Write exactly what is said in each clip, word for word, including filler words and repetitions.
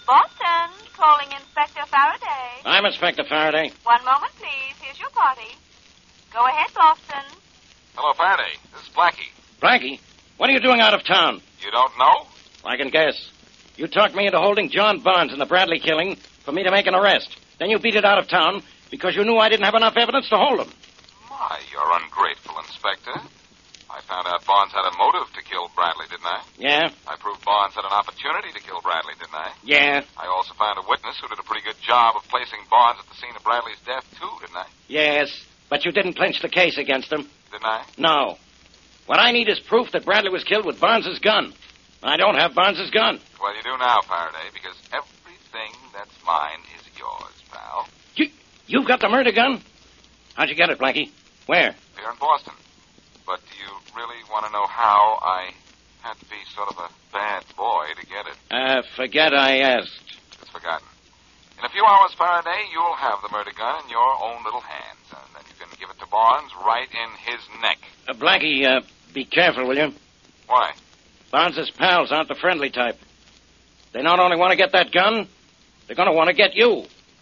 Boston, calling Inspector Faraday. I'm Inspector Faraday. One moment, please. Here's your party. Go ahead, Boston. Hello, Faraday. This is Blackie. Blackie, what are you doing out of town? You don't know? I can guess. You talked me into holding John Barnes in the Bradley killing for me to make an arrest. Then you beat it out of town because you knew I didn't have enough evidence to hold him. My, you're ungrateful, Inspector. I found out Barnes had a motive to kill Bradley, didn't I? Yeah? I proved Barnes had an opportunity to kill Bradley, didn't I? Yeah. I also found a witness who did a pretty good job of placing Barnes at the scene of Bradley's death, too, didn't I? Yes, but you didn't clinch the case against him. Didn't I? No. What I need is proof that Bradley was killed with Barnes's gun. I don't have Barnes's gun. Well, you do now, Faraday, because everything that's mine is yours, pal. You, you've got the murder gun? How'd you get it, Blackie? Where? Here in Boston. But do you really want to know how I had to be sort of a bad boy to get it? Uh, forget I asked. It's forgotten. In a few hours, Faraday, you'll have the murder gun in your own little hands, and then you can give it to Barnes right in his neck. Uh, Blackie, uh, be careful, will you? Why? Barnes's pals aren't the friendly type. They not only want to get that gun, they're going to want to get you.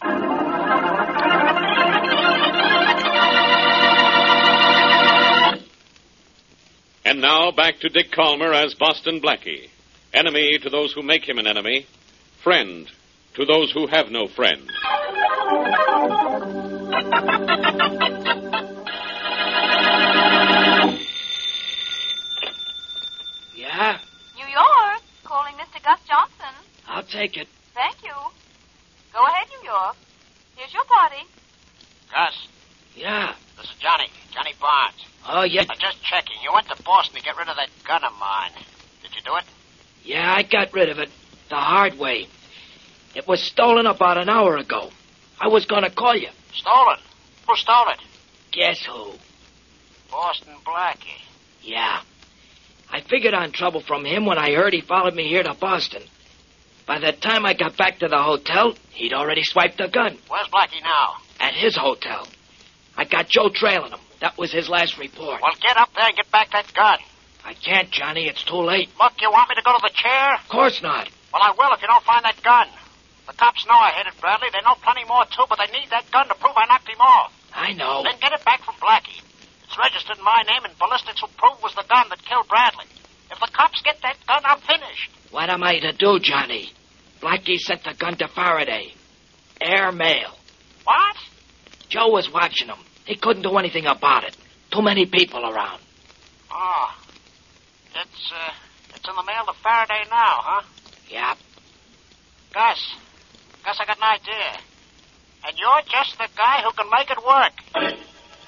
And now back to Dick Calmer as Boston Blackie. Enemy to those who make him an enemy. Friend to those who have no friend. Yeah? New York, calling Mister Gus Johnson. I'll take it. Thank you. Go ahead, New York. Here's your party. Gus, Yeah. this is Johnny. Johnny Barnes. Oh, yeah. I'm just checking. You went to Boston to get rid of that gun of mine. Did you do it? Yeah, I got rid of it the hard way. It was stolen about an hour ago. I was going to call you. Stolen? Who stole it? Guess who? Boston Blackie. Yeah. I figured on trouble from him when I heard he followed me here to Boston. By the time I got back to the hotel, he'd already swiped the gun. Where's Blackie now? At his hotel. I got Joe trailing him. That was his last report. Well, get up there and get back that gun. I can't, Johnny. It's too late. Look, you want me to go to the chair? Of course not. Well, I will if you don't find that gun. The cops know I hit it, Bradley. They know plenty more, too, but they need that gun to prove I knocked him off. I know. Then get it back from Blackie. It's registered in my name, and ballistics will prove was the gun that killed Bradley. If the cops get that gun, I'm finished. What am I to do, Johnny? Blackie sent the gun to Faraday. Air mail. What? Joe was watching him. He couldn't do anything about it. Too many people around. Oh. It's, uh, it's in the mail to Faraday now, huh? Yep. Gus. Gus, I got an idea. And you're just the guy who can make it work.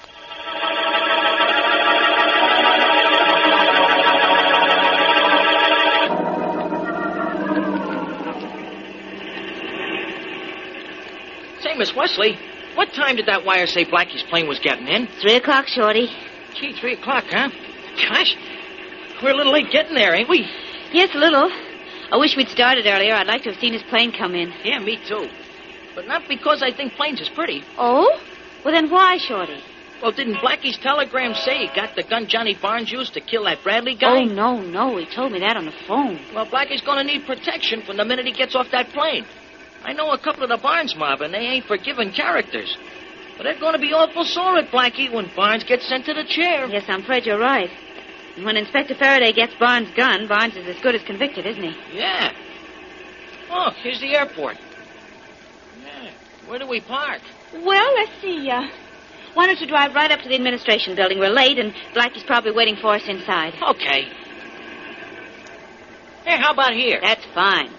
Say, Miss Wesley, what time did that wire say Blackie's plane was getting in? Three o'clock, Shorty. Gee, three o'clock, huh? Gosh, we're a little late getting there, ain't we? Yes, a little. I wish we'd started earlier. I'd like to have seen his plane come in. Yeah, me too. But not because I think planes is pretty. Oh? Well, then why, Shorty? Well, didn't Blackie's telegram say he got the gun Johnny Barnes used to kill that Bradley guy? Oh, no, no. He told me that on the phone. Well, Blackie's gonna need protection from the minute he gets off that plane. I know a couple of the Barnes mob, and they ain't forgiving characters. But they're gonna be awful sore at Blackie when Barnes gets sent to the chair. Yes, I'm afraid you're right. And when Inspector Faraday gets Barnes' gun, Barnes is as good as convicted, isn't he? Yeah. Oh, here's the airport. Yeah. Where do we park? Well, let's see. Uh, why don't you drive right up to the administration building? We're late, and Blackie's probably waiting for us inside. Okay. Hey, how about here? That's fine.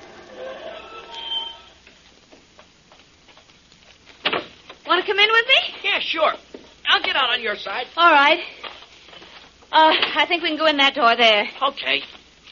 Want to come in with me? Yeah, sure. I'll get out on your side. All right. Uh, I think we can go in that door there. Okay.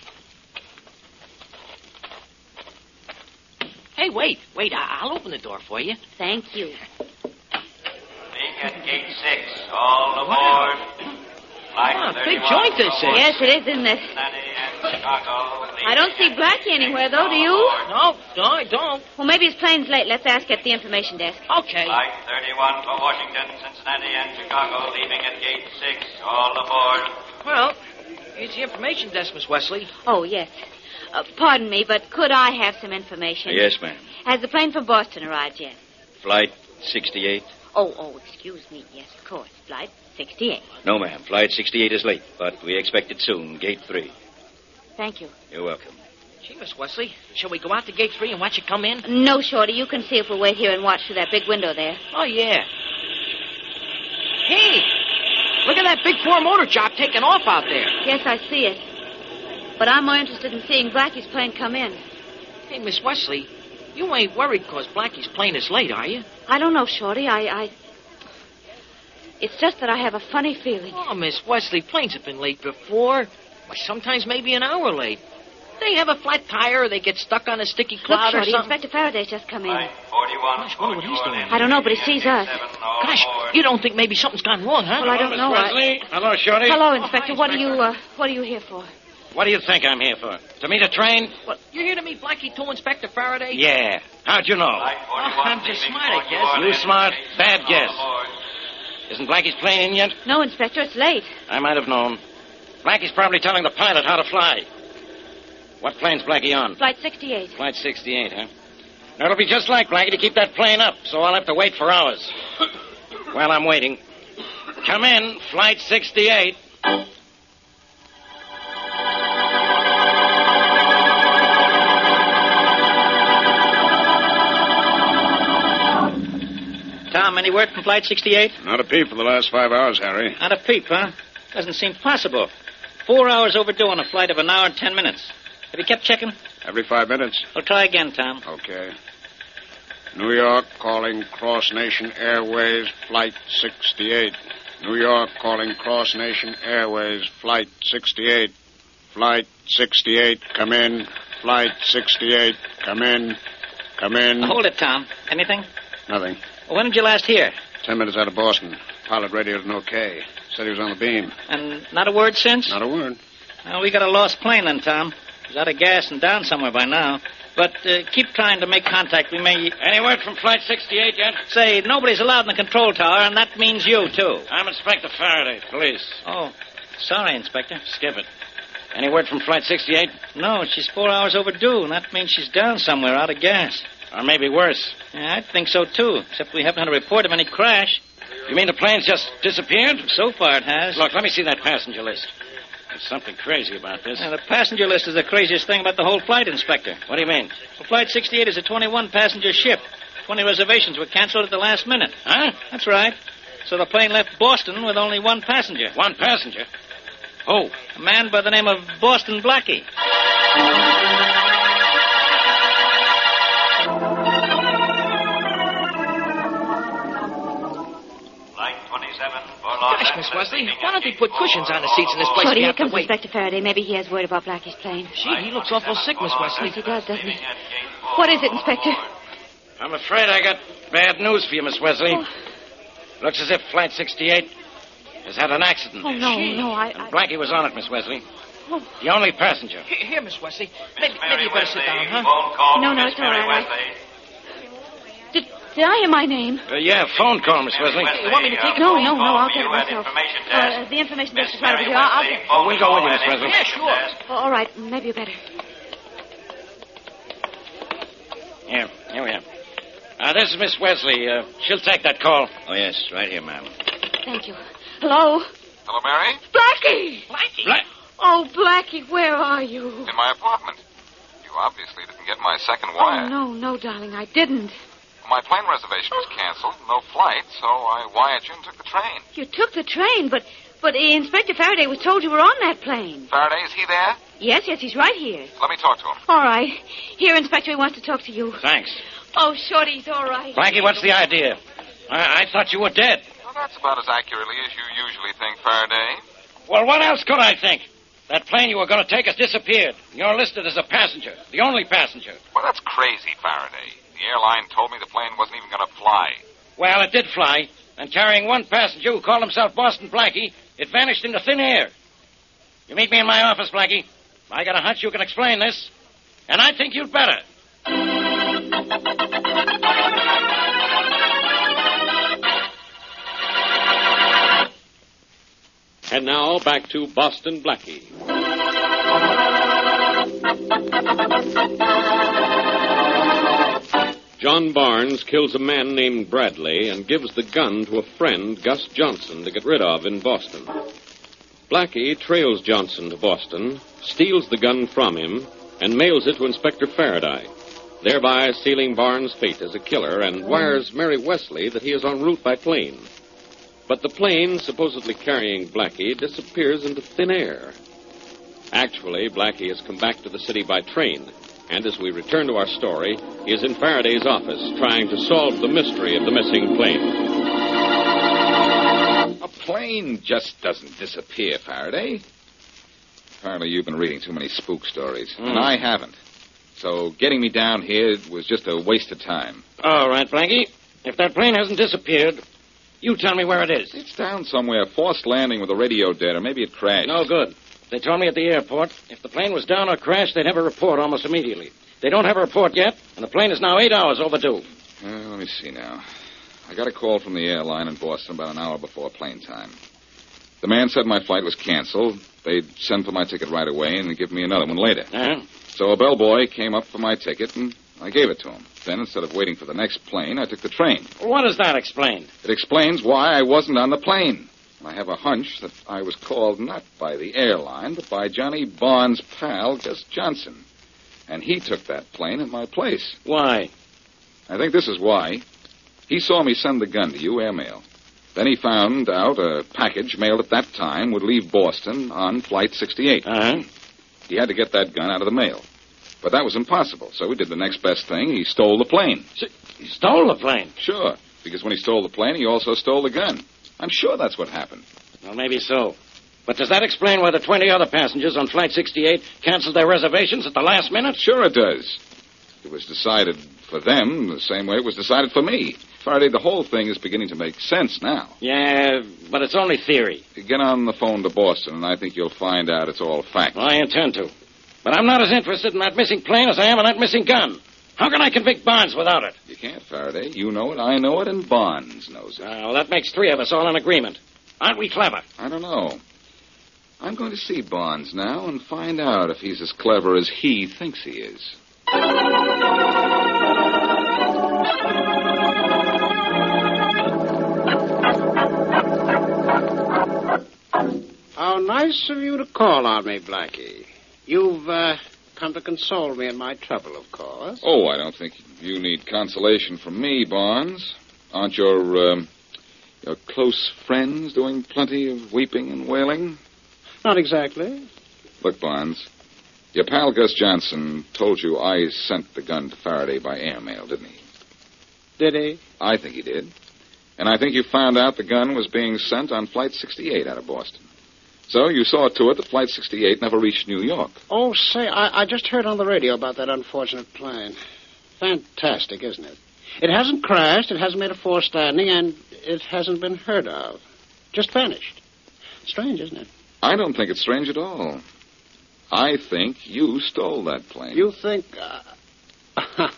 Hey, wait, wait. I- I'll open the door for you. Thank you. Leaving at gate six. All aboard. Ah, big joint this is. Yes, it is, isn't it? I don't see Blackie anywhere, though, do you? No, no, I don't. Well, maybe his plane's late. Let's ask at the information desk. Okay. Flight thirty-one for Washington, Cincinnati, and Chicago, leaving at gate six. All aboard. Well, here's the information desk, Miss Wesley. Oh, yes. Uh, pardon me, but could I have some information? Yes, ma'am. Has the plane from Boston arrived yet? Flight sixty-eight? Oh, oh, excuse me. Yes, of course. Flight sixty-eight. No, ma'am. Flight sixty-eight is late, but we expect it soon. Gate three. Thank you. You're welcome. Gee, Miss Wesley, shall we go out to gate three and watch it come in? No, Shorty. You can see if we'll wait here and watch through that big window there. Oh, yeah. Hey, look at that big four motor job taking off out there. Yes, I see it. But I'm more interested in seeing Blackie's plane come in. Hey, Miss Wesley, you ain't worried because Blackie's plane is late, are you? I don't know, Shorty. I, I... It's just that I have a funny feeling. Oh, Miss Wesley, planes have been late before. Why, sometimes maybe an hour late. They have a flat tire, or they get stuck on a sticky cloud Look, Shorty, or something. Inspector Faraday's just come in. Flight forty-one. Gosh, wonder what he's doing. I don't know, but he sees us. Gosh, you don't think maybe something's gone wrong, huh? Well, I don't Miss know. I... Wesley. Hello, Shorty. Hello, Inspector. What are you, uh, what are you here for? What do you think I'm here for? To meet a train? What, you're here to meet Blackie to Inspector Faraday? Yeah. How'd you know? Flight forty-one. I'm just leaving smart, I guess. forty-one. You smart? Bad guess. All aboard. Isn't Blackie's plane in yet? No, Inspector, it's late. I might have known. Blackie's probably telling the pilot how to fly. What plane's Blackie on? Flight sixty-eight. Flight sixty-eight, huh? Now, it'll be just like Blackie to keep that plane up, so I'll have to wait for hours. While I'm waiting, come in, Flight sixty-eight. Tom, any word from Flight sixty-eight? Not a peep for the last five hours, Harry. Not a peep, huh? Doesn't seem possible. Four hours overdue on a flight of an hour and ten minutes. Have you kept checking? Every five minutes. Well, try again, Tom. Okay. New York calling Cross Nation Airways, Flight sixty-eight. New York calling Cross Nation Airways, Flight sixty-eight. Flight sixty-eight, come in. Flight sixty-eight, come in. Come in. Now, hold it, Tom. Anything? Nothing. Well, when did you last hear? Ten minutes out of Boston. Pilot radioed an okay. Said he was on the beam. And not a word since? Not a word. Well, we got a lost plane then, Tom. He's out of gas and down somewhere by now. But uh, keep trying to make contact. We may... Any word from Flight sixty-eight yet? Say, nobody's allowed in the control tower, and that means you, too. I'm Inspector Faraday, police. Oh, sorry, Inspector. Skip it. Any word from Flight sixty-eight? No, she's four hours overdue, and that means she's down somewhere out of gas. Or maybe worse. Yeah, I think so, too, except we haven't had a report of any crash. You mean the plane's just disappeared? So far it has. Look, let me see that passenger list. There's something crazy about this. Yeah, the passenger list is the craziest thing about the whole flight, Inspector. What do you mean? Well, Flight sixty-eight is a twenty-one passenger ship. twenty reservations were canceled at the last minute. Huh? That's right. So the plane left Boston with only one passenger. One passenger? Who? A man by the name of Boston Blackie. Gosh, Miss Wesley, why don't they put cushions on the seats in this place? Shorty, We here have to comes wait. Inspector Faraday. Maybe he has word about Blackie's plane. Gee, he looks awful sick, Miss Wesley. Yes, he does, doesn't he? What is it, Inspector? I'm afraid I got bad news for you, Miss Wesley. Oh. Looks as if Flight sixty-eight has had an accident. Oh, no, no, I... And I... Blackie was on it, Miss Wesley. Oh. The only passenger. Here, here, Miss Wesley. Maybe, maybe you better sit down, huh? No, no, it's all right. I... Did, did I hear my name? Uh, yeah, phone call, Miss Wesley. You want me to take it? No, no, no, I'll get it myself. Uh, the information desk is right over here. I'll, I'll get it. Oh, we'll go with you, Miss Wesley. Yeah, sure. Oh, all right, maybe you better. Here, here we are. Uh, this is Miss Wesley. Uh, she'll take that call. Oh, yes, right here, ma'am. Thank you. Hello? Hello, Mary? Blackie! Blackie? Black. Oh, Blackie, where are you? In my apartment. You obviously didn't get my second wire. Oh, no, no, darling, I didn't. My plane reservation was canceled, no flight, so I wired you and took the train. You took the train, but but uh, Inspector Faraday was told you were on that plane. Faraday, is he there? Yes, yes, he's right here. Let me talk to him. All right. Here, Inspector, he wants to talk to you. Thanks. Oh, Shorty's all right. Blackie, what's the idea? I, I thought you were dead. Well, that's about as accurately as you usually think, Faraday. Well, what else could I think? That plane you were going to take has disappeared. You're listed as a passenger, the only passenger. Well, that's crazy, Faraday. The airline told me the plane wasn't even going to fly. Well, it did fly, and carrying one passenger who called himself Boston Blackie, it vanished into thin air. You meet me in my office, Blackie. I got a hunch you can explain this, and I think you'd better. And now back to Boston Blackie. John Barnes kills a man named Bradley and gives the gun to a friend, Gus Johnson, to get rid of in Boston. Blackie trails Johnson to Boston, steals the gun from him, and mails it to Inspector Faraday, thereby sealing Barnes' fate as a killer, and wires Mary Wesley that he is en route by plane. But the plane, supposedly carrying Blackie, disappears into thin air. Actually, Blackie has come back to the city by train, and as we return to our story, he is in Faraday's office trying to solve the mystery of the missing plane. A plane just doesn't disappear, Faraday. Apparently you've been reading too many spook stories, mm. and I haven't. So getting me down here was just a waste of time. All right, Blackie. If that plane hasn't disappeared, you tell me where it is. It's down somewhere, forced landing with the radio dead, or maybe it crashed. No good. They told me at the airport, if the plane was down or crashed, they'd have a report almost immediately. They don't have a report yet, and the plane is now eight hours overdue. Uh, let me see now. I got a call from the airline in Boston about an hour before plane time. The man said my flight was canceled. They'd send for my ticket right away and give me another one later. Uh-huh. So a bellboy came up for my ticket, and I gave it to him. Then, instead of waiting for the next plane, I took the train. Well, what does that explain? It explains why I wasn't on the plane. I have a hunch that I was called not by the airline, but by Johnny Barnes' pal, Gus Johnson. And he took that plane in my place. Why? I think this is why. He saw me send the gun to you, airmail. Then he found out a package mailed at that time would leave Boston on Flight sixty-eight. Uh-huh. He had to get that gun out of the mail. But that was impossible, so he did the next best thing. He stole the plane. So he stole the plane? Sure, because when he stole the plane, he also stole the gun. I'm sure that's what happened. Well, maybe so. But does that explain why the twenty other passengers on Flight sixty-eight canceled their reservations at the last minute? Sure it does. It was decided for them the same way it was decided for me. Faraday, the whole thing is beginning to make sense now. Yeah, but it's only theory. Get on the phone to Boston, and I think you'll find out it's all fact. Well, I intend to. But I'm not as interested in that missing plane as I am in that missing gun. How can I convict Barnes without it? You can't, Faraday. You know it, I know it, and Barnes knows it. Well, that makes three of us all in agreement. Aren't we clever? I don't know. I'm going to see Barnes now and find out if he's as clever as he thinks he is. How nice of you to call on me, Blackie. You've, uh, come to console me in my trouble, of course. Oh, I don't think you need consolation from me, Barnes. Aren't your, um, your close friends doing plenty of weeping and wailing? Not exactly. Look, Barnes, your pal Gus Johnson told you I sent the gun to Faraday by airmail, didn't he? Did he? I think he did. And I think you found out the gun was being sent on Flight sixty-eight out of Boston. So you saw to it that Flight sixty-eight never reached New York. Oh, say, I, I just heard on the radio about that unfortunate plane. Fantastic, isn't it? It hasn't crashed, it hasn't made a forced landing, and it hasn't been heard of. Just vanished. Strange, isn't it? I don't think it's strange at all. I think you stole that plane. You think... Uh...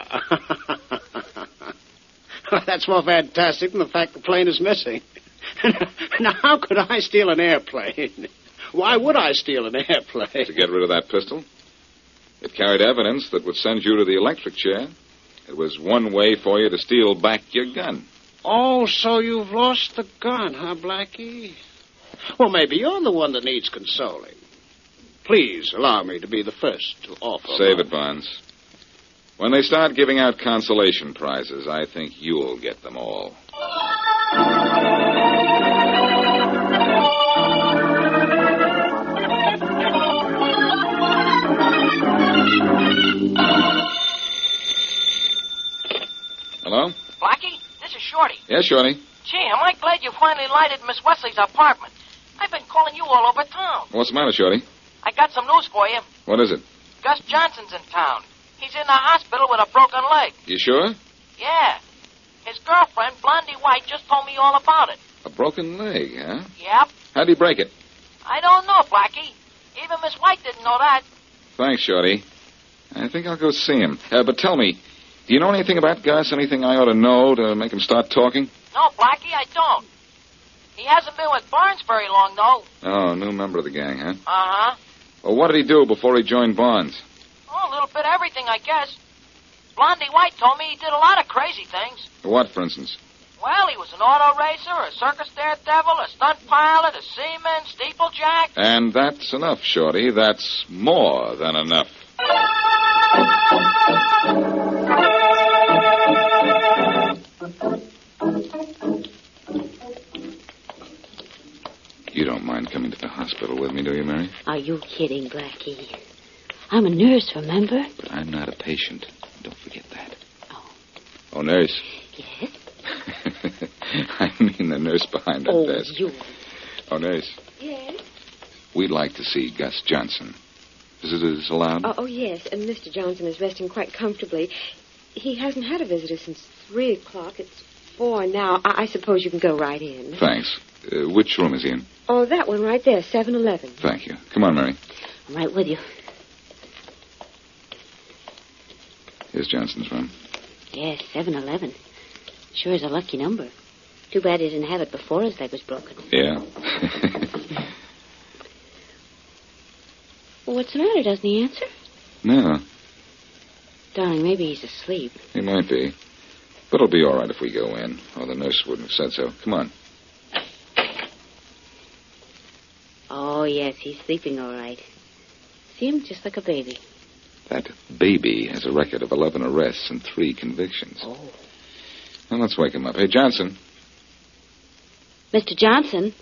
That's more fantastic than the fact the plane is missing. Now, how could I steal an airplane? Why would I steal an airplane? To get rid of that pistol. It carried evidence that would send you to the electric chair. It was one way for you to steal back your gun. Oh, so you've lost the gun, huh, Blackie? Well, maybe you're the one that needs consoling. Please allow me to be the first to offer. Save my... it, Barnes. When they start giving out consolation prizes, I think you'll get them all. Hello? Blackie, this is Shorty. Yes, Shorty. Gee, am I glad you finally lighted Miss Wesley's apartment. I've been calling you all over town. What's the matter, Shorty? I got some news for you. What is it? Gus Johnson's in town. He's in the hospital with a broken leg. You sure? Yeah. His girlfriend, Blondie White, just told me all about it. A broken leg, huh? Yep. How'd he break it? I don't know, Blackie. Even Miss White didn't know that. Thanks, Shorty. I think I'll go see him. Uh, but tell me, do you know anything about Gus? Anything I ought to know to make him start talking? No, Blackie, I don't. He hasn't been with Barnes very long, though. Oh, new member of the gang, huh? Uh-huh. Well, what did he do before he joined Barnes? Oh, a little bit of everything, I guess. Blondie White told me he did a lot of crazy things. What, for instance? Well, he was an auto racer, a circus daredevil, a stunt pilot, a seaman, steeplejack. And that's enough, Shorty. That's more than enough. You don't mind coming to the hospital with me, do you, Mary? Are you kidding, Blackie? I'm a nurse, remember? But I'm not a patient. Don't forget that. Oh. Oh, nurse. Yes? I mean the nurse behind that oh, desk. you. Oh, nurse. Yes? We'd like to see Gus Johnson. Visitors allowed? Oh, oh, yes, and Mister Johnson is resting quite comfortably. He hasn't had a visitor since three o'clock. It's four now. I, I suppose you can go right in. Thanks. Uh, which room is he in? Oh, that one right there, seven eleven. Thank you. Come on, Mary. I'm right with you. Here's Johnson's room. Yes, seven eleven. Sure is a lucky number. Too bad he didn't have it before his leg was broken. Yeah. Well, what's the matter? Doesn't he answer? No. Darling, maybe he's asleep. He might be. But it'll be all right if we go in. Or the nurse wouldn't have said so. Come on. Oh, yes, he's sleeping all right. See him just like a baby. That baby has a record of eleven arrests and three convictions. Oh. Well, let's wake him up. Hey, Johnson. Mister Johnson?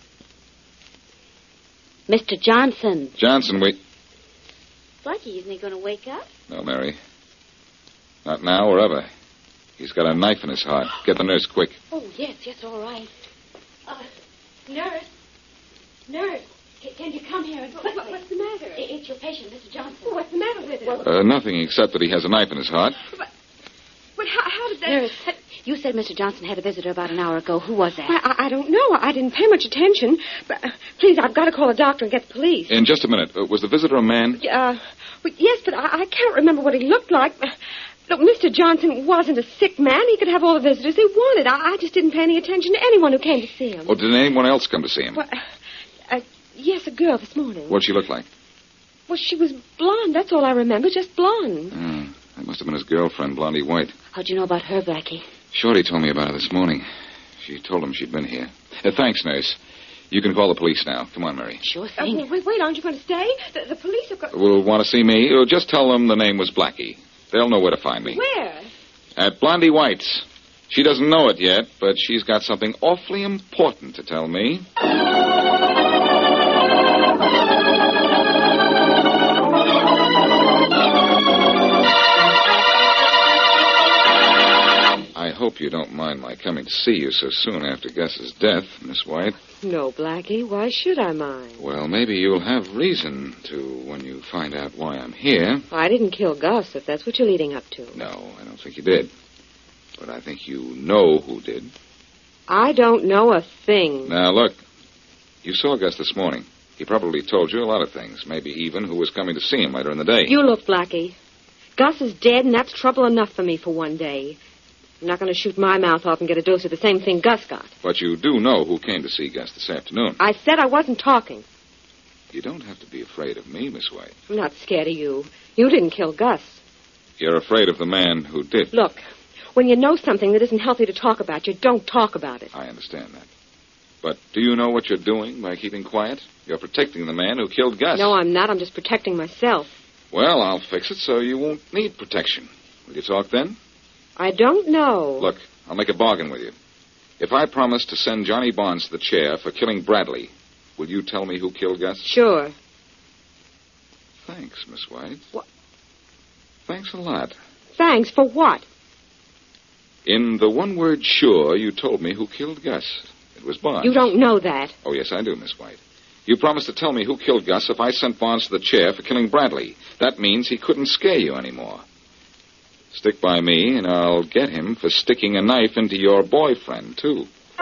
Mister Johnson. Johnson, wait. Blackie, isn't he going to wake up? No, Mary. Not now or ever. He's got a knife in his heart. Get the nurse quick. Oh, yes, yes, all right. Uh, nurse. Nurse. Can, can you come here and quickly? What, what's the matter? It, it's your patient, Mister Johnson. Oh, what's the matter with him? Well, uh, nothing except that he has a knife in his heart. But, but how, how did that... Nurse, you said Mister Johnson had a visitor about an hour ago. Who was that? Well, I, I don't know. I didn't pay much attention. But uh, please, I've got to call a doctor and get the police. In just a minute. Uh, was the visitor a man? Uh, well, yes, but I, I can't remember what he looked like. Uh, Look, Mister Johnson wasn't a sick man. He could have all the visitors he wanted. I, I just didn't pay any attention to anyone who came to see him. Or did anyone else come to see him? Well, uh, uh, yes, a girl this morning. What'd she look like? Well, she was blonde. That's all I remember, just blonde. Oh, that must have been his girlfriend, Blondie White. How'd you know about her, Blackie? Shorty told me about her this morning. She told him she'd been here. Uh, thanks, nurse. You can call the police now. Come on, Mary. Sure Uh, thing. wait, wait, aren't you going to stay? The, the police have got... Will want to see me? Uh, just tell them the name was Blackie. They'll know where to find me. Where? At Blondie White's. She doesn't know it yet, but she's got something awfully important to tell me. I hope you don't mind my coming to see you so soon after Gus's death, Miss White. No, Blackie. Why should I mind? Well, maybe you'll have reason to when you find out why I'm here. I didn't kill Gus, if that's what you're leading up to. No, I don't think you did. But I think you know who did. I don't know a thing. Now, look. You saw Gus this morning. He probably told you a lot of things, maybe even who was coming to see him later in the day. You look, Blackie. Gus is dead, and that's trouble enough for me for one day. I'm not going to shoot my mouth off and get a dose of the same thing Gus got. But you do know who came to see Gus this afternoon. I said I wasn't talking. You don't have to be afraid of me, Miss White. I'm not scared of you. You didn't kill Gus. You're afraid of the man who did. Look, when you know something that isn't healthy to talk about, you don't talk about it. I understand that. But do you know what you're doing by keeping quiet? You're protecting the man who killed Gus. No, I'm not. I'm just protecting myself. Well, I'll fix it so you won't need protection. Will you talk then? I don't know. Look, I'll make a bargain with you. If I promise to send Johnny Barnes to the chair for killing Bradley, will you tell me who killed Gus? Sure. Thanks, Miss White. What? Thanks a lot. Thanks for what? In the one word sure, you told me who killed Gus. It was Barnes. You don't know that. Oh, yes, I do, Miss White. You promised to tell me who killed Gus if I sent Barnes to the chair for killing Bradley. That means he couldn't scare you anymore. Stick by me, and I'll get him for sticking a knife into your boyfriend, too.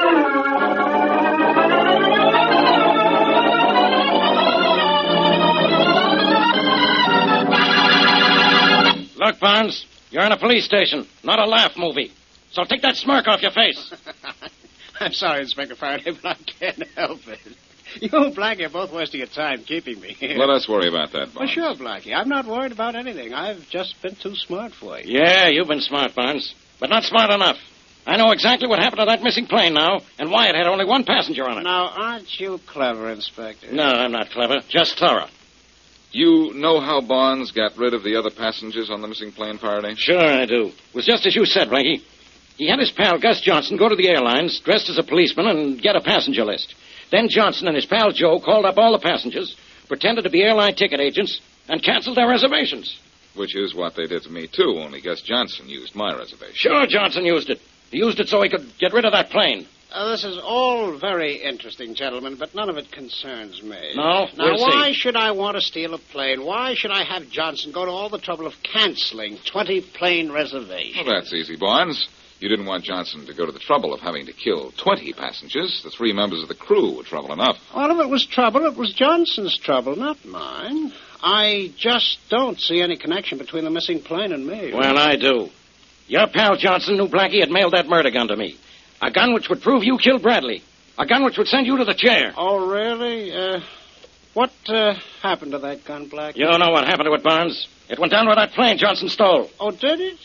Look, Barnes, you're in a police station, not a laugh movie. So take that smirk off your face. I'm sorry, Inspector Faraday, but I can't help it. You and Blackie are both wasting your time keeping me. Let us worry about that, Well, Barnes. sure, Blackie. I'm not worried about anything. I've just been too smart for you. Yeah, you've been smart, Barnes, but not smart enough. I know exactly what happened to that missing plane now, and why it had only one passenger on it. Now, aren't you clever, Inspector? No, I'm not clever. Just thorough. You know how Barnes got rid of the other passengers on the missing plane, Faraday? Sure I do. It was just as you said, Blackie. He had his pal Gus Johnson go to the airlines, dressed as a policeman, and get a passenger list. Then Johnson and his pal Joe called up all the passengers, pretended to be airline ticket agents, and canceled their reservations. Which is what they did to me, too, only Gus Johnson used my reservation. Sure, Johnson used it. He used it so he could get rid of that plane. Uh, this is all very interesting, gentlemen, but none of it concerns me. No? Now, We'll why see. should I want to steal a plane? Why should I have Johnson go to all the trouble of canceling twenty plane reservations? Well, that's easy, Barnes. You didn't want Johnson to go to the trouble of having to kill twenty passengers. The three members of the crew were trouble enough. Well, if it was trouble, it was Johnson's trouble, not mine. I just don't see any connection between the missing plane and me. Well, I do. Your pal Johnson knew Blackie had mailed that murder gun to me. A gun which would prove you killed Bradley. A gun which would send you to the chair. Oh, really? Uh, what uh, happened to that gun, Blackie? You don't know what happened to it, Barnes. It went down with that plane Johnson stole. Oh, did it?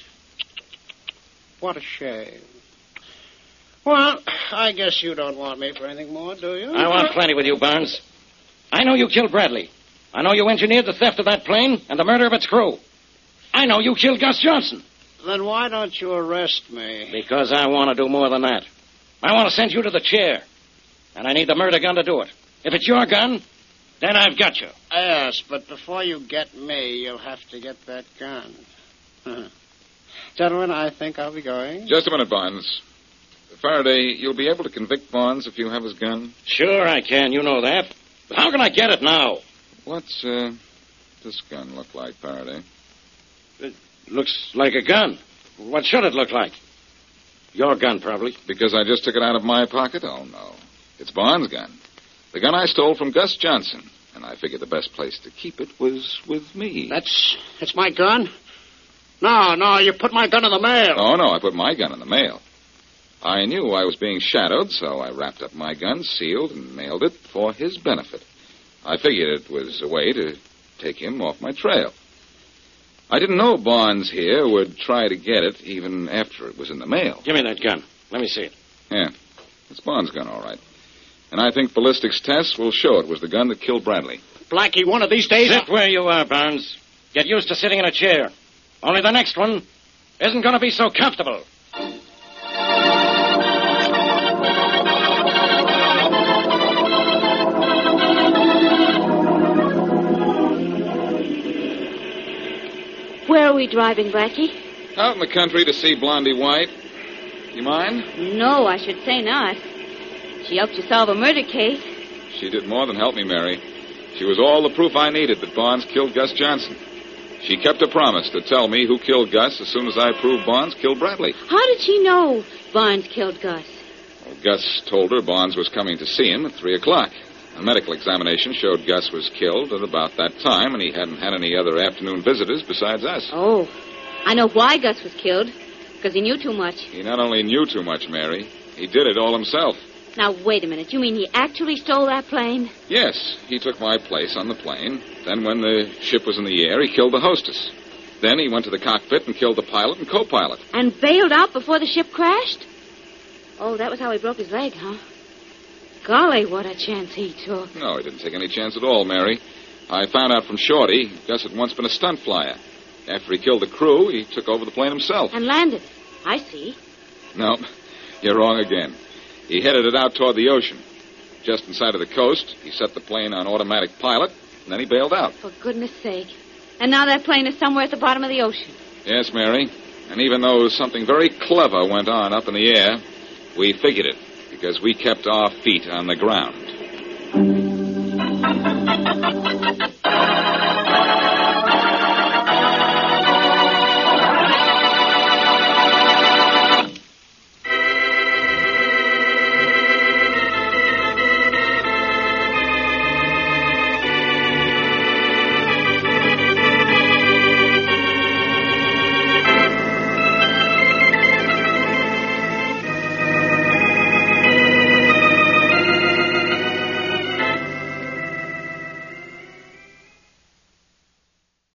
What a shame. Well, I guess you don't want me for anything more, do you? I want plenty with you, Barnes. I know you killed Bradley. I know you engineered the theft of that plane and the murder of its crew. I know you killed Gus Johnson. Then why don't you arrest me? Because I want to do more than that. I want to send you to the chair. And I need the murder gun to do it. If it's your gun, then I've got you. Yes, but before you get me, you'll have to get that gun. Gentlemen, I think I'll be going. Just a minute, Barnes. Faraday, you'll be able to convict Barnes if you have his gun? Sure I can, you know that. But how can I get it now? What's, uh, this gun look like, Faraday? It looks like a gun. What should it look like? Your gun, probably. Because I just took it out of my pocket? Oh, no. It's Barnes' gun. The gun I stole from Gus Johnson. And I figured the best place to keep it was with me. That's, that's my gun? No, no, you put my gun in the mail. Oh, no, I put my gun in the mail. I knew I was being shadowed, so I wrapped up my gun, sealed, and mailed it for his benefit. I figured it was a way to take him off my trail. I didn't know Barnes here would try to get it even after it was in the mail. Give me that gun. Let me see it. Yeah, it's Barnes' gun, all right. And I think ballistics tests will show it was the gun that killed Bradley. Blackie, one of these days... Sit where you are, Barnes. Get used to sitting in a chair. Only the next one isn't going to be so comfortable. Where are we driving, Blackie? Out in the country to see Blondie White. You mind? No, I should say not. She helped you solve a murder case. She did more than help me, Mary. She was all the proof I needed that Barnes killed Gus Johnson. She kept her promise to tell me who killed Gus as soon as I proved Barnes killed Bradley. How did she know Barnes killed Gus? Well, Gus told her Barnes was coming to see him at three o'clock. A medical examination showed Gus was killed at about that time, and he hadn't had any other afternoon visitors besides us. Oh, I know why Gus was killed. Because he knew too much. He not only knew too much, Mary, he did it all himself. Now, wait a minute. You mean he actually stole that plane? Yes, he took my place on the plane. Then when the ship was in the air, he killed the hostess. Then he went to the cockpit and killed the pilot and co-pilot. And bailed out before the ship crashed? Oh, that was how he broke his leg, huh? Golly, what a chance he took. No, he didn't take any chance at all, Mary. I found out from Shorty, Gus had once been a stunt flyer. After he killed the crew, he took over the plane himself. And landed. I see. No, you're wrong again. He headed it out toward the ocean. Just inside of the coast, he set the plane on automatic pilot, and then he bailed out. For goodness sake. And now that plane is somewhere at the bottom of the ocean. Yes, Mary. And even though something very clever went on up in the air, we figured it, because we kept our feet on the ground.